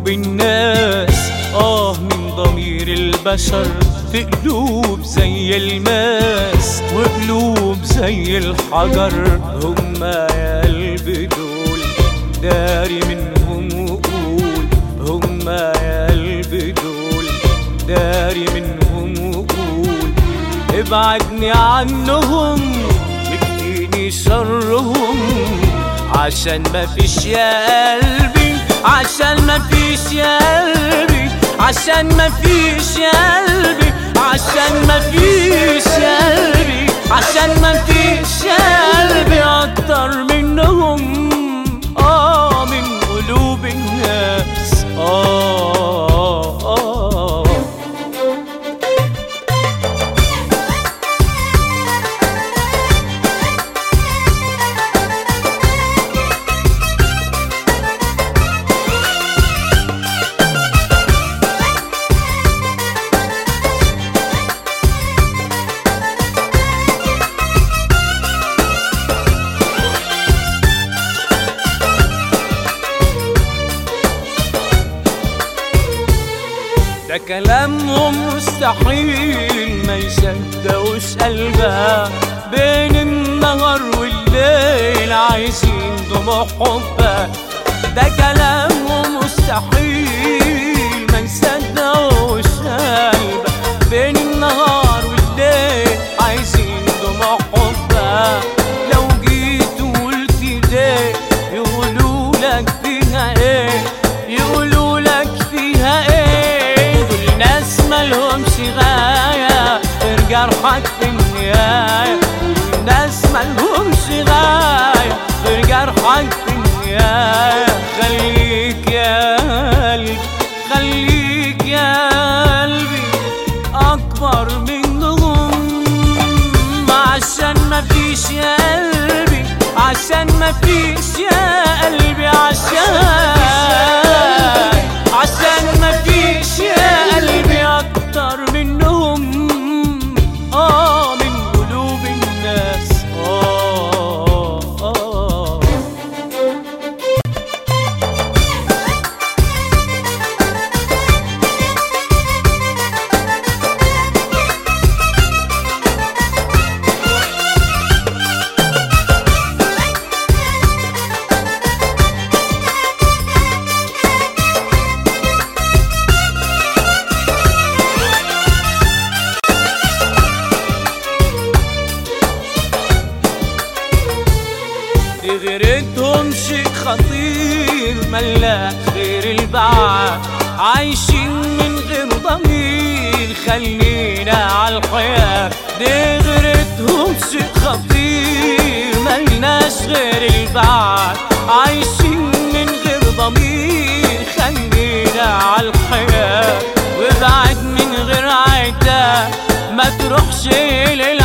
قلوب الناس. من ضمير البشر في قلوب زي الماس وقلوب زي الحجر. هما يا قلبي دول داري منهم وقول، هما يا قلبي دول داري منهم وقول. ابعدني عنهم مكفيني شرهم، عشان مفيش يا قلبي، عشان مفيش يا قلبي، عشان مفيش يا قلبي، عشان مفيش يا قلبي، عشان مفيش يا قلبي أكتر منهم. من قلوب الناس. ده كلامهم مستحيل ما يصدقوش قلبها، بين النهار والليل عايزين دموع حبها. ده كلامهم مستحيل ما يصدقوش قلبها، بين النهار والليل عايزين دموع حبها. لو جيت وقلت ليه يقولوا لك فيها ايه، يقولوا لك فيها ايه. ملهمش غاية غير جرحك في النهاية، الناس ملهمش غاية غير جرحك في النهاية. خليك يا قلبي، خليك يا قلبي أكبر منهم، عشان مفيش يا قلبي، عشان مفيش يا قلبي، عشان مفيش يا قلبي أكتر منهم. من قلوب الناس. غيرتهم شيء خطير ملاك غير البعاد، عايشين من غير ضمير خلينا عالحياة. دي غيرتهم شيء خطير ملناش غير البعاد، عايشين من غير ضمير خلينا عالحياة. وابعد من غير عتاب ما تروحش